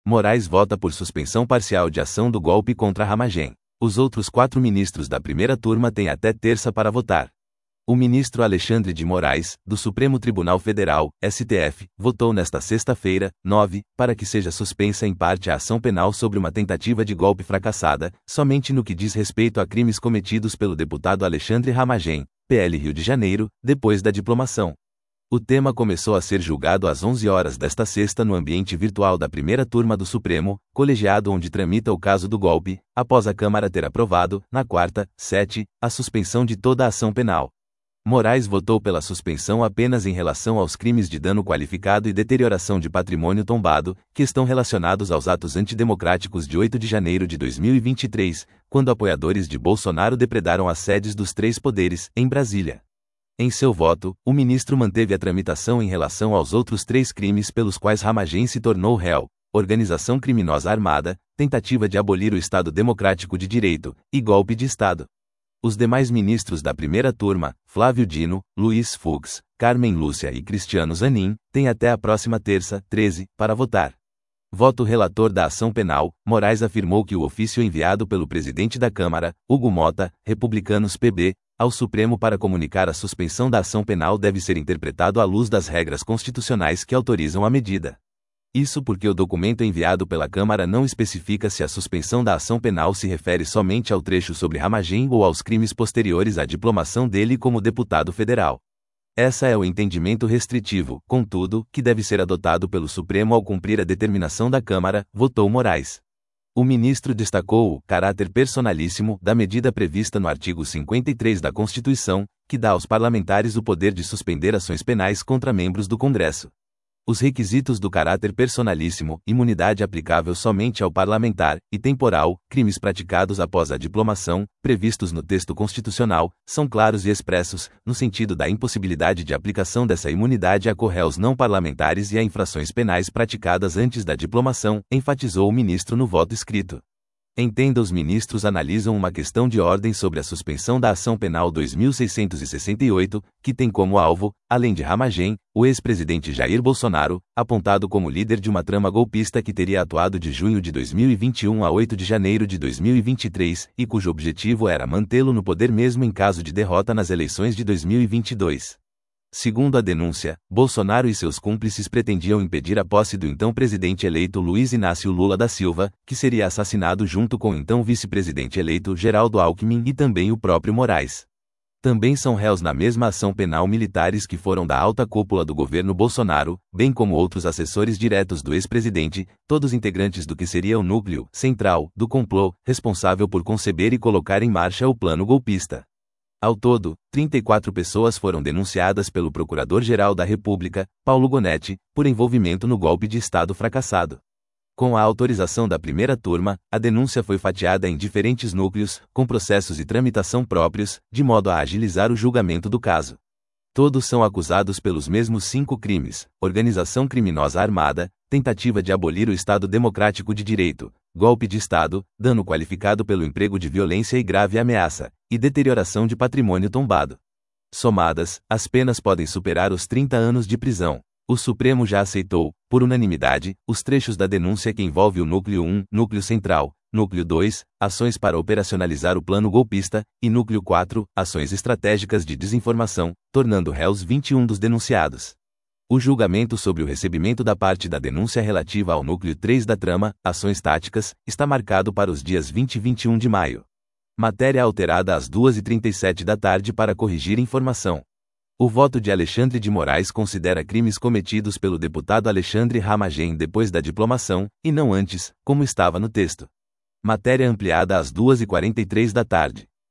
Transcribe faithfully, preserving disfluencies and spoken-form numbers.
Moraes vota por suspensão parcial de ação do golpe contra Ramagem. Os outros quatro ministros da primeira turma têm até terça para votar. O ministro Alexandre de Moraes, do Supremo Tribunal Federal, S T F, votou nesta sexta-feira, nove, para que seja suspensa em parte a ação penal sobre uma tentativa de golpe fracassada, somente no que diz respeito a crimes cometidos pelo deputado Alexandre Ramagem, P L Rio de Janeiro, depois da diplomação. O tema começou a ser julgado às onze horas desta sexta no ambiente virtual da primeira turma do Supremo, colegiado onde tramita o caso do golpe, após a Câmara ter aprovado, na quarta, sete, a suspensão de toda a ação penal. Moraes votou pela suspensão apenas em relação aos crimes de dano qualificado e deterioração de patrimônio tombado, que estão relacionados aos atos antidemocráticos de oito de janeiro de dois mil e vinte e três, quando apoiadores de Bolsonaro depredaram as sedes dos três poderes, em Brasília. Em seu voto, o ministro manteve a tramitação em relação aos outros três crimes pelos quais Ramagem se tornou réu: organização criminosa armada, tentativa de abolir o Estado Democrático de Direito, e golpe de Estado. Os demais ministros da primeira turma, Flávio Dino, Luiz Fux, Carmen Lúcia e Cristiano Zanin, têm até a próxima terça, treze, para votar. Voto relator da ação penal, Moraes afirmou que o ofício enviado pelo presidente da Câmara, Hugo Mota, Republicanos P B, ao Supremo para comunicar a suspensão da ação penal deve ser interpretado à luz das regras constitucionais que autorizam a medida. Isso porque o documento enviado pela Câmara não especifica se a suspensão da ação penal se refere somente ao trecho sobre Ramagem ou aos crimes posteriores à diplomação dele como deputado federal. Essa é o entendimento restritivo, contudo, que deve ser adotado pelo Supremo ao cumprir a determinação da Câmara, votou Moraes. O ministro destacou o caráter personalíssimo da medida prevista no artigo cinquenta e três da Constituição, que dá aos parlamentares o poder de suspender ações penais contra membros do Congresso. Os requisitos do caráter personalíssimo, imunidade aplicável somente ao parlamentar, e temporal, crimes praticados após a diplomação, previstos no texto constitucional, são claros e expressos, no sentido da impossibilidade de aplicação dessa imunidade a réus não parlamentares e a infrações penais praticadas antes da diplomação, enfatizou o ministro no voto escrito. Entenda, os ministros analisam uma questão de ordem sobre a suspensão da ação penal dois mil seiscentos e sessenta e oito, que tem como alvo, além de Ramagem, o ex-presidente Jair Bolsonaro, apontado como líder de uma trama golpista que teria atuado de junho de dois mil e vinte e um a oito de janeiro de dois mil e vinte e três, e cujo objetivo era mantê-lo no poder mesmo em caso de derrota nas eleições de dois mil e vinte e dois. Segundo a denúncia, Bolsonaro e seus cúmplices pretendiam impedir a posse do então presidente eleito Luiz Inácio Lula da Silva, que seria assassinado junto com o então vice-presidente eleito Geraldo Alckmin e também o próprio Moraes. Também são réus na mesma ação penal militares que foram da alta cúpula do governo Bolsonaro, bem como outros assessores diretos do ex-presidente, todos integrantes do que seria o núcleo central do complô, responsável por conceber e colocar em marcha o plano golpista. Ao todo, trinta e quatro pessoas foram denunciadas pelo Procurador-Geral da República, Paulo Gonetti, por envolvimento no golpe de Estado fracassado. Com a autorização da primeira turma, a denúncia foi fatiada em diferentes núcleos, com processos e tramitação próprios, de modo a agilizar o julgamento do caso. Todos são acusados pelos mesmos cinco crimes: organização criminosa armada, tentativa de abolir o Estado Democrático de Direito, golpe de Estado, dano qualificado pelo emprego de violência e grave ameaça, e deterioração de patrimônio tombado. Somadas, as penas podem superar os trinta anos de prisão. O Supremo já aceitou, por unanimidade, os trechos da denúncia que envolve o Núcleo um, Núcleo Central, Núcleo dois, Ações para operacionalizar o plano golpista, e Núcleo quatro, Ações estratégicas de desinformação, tornando réus vinte e um dos denunciados. O julgamento sobre o recebimento da parte da denúncia relativa ao Núcleo três da trama, Ações Táticas, está marcado para os dias vinte e vinte e um de maio. Matéria alterada às duas e trinta e sete da tarde para corrigir informação. O voto de Alexandre de Moraes considera crimes cometidos pelo deputado Alexandre Ramagem depois da diplomação, e não antes, como estava no texto. Matéria ampliada às duas e quarenta e três da tarde.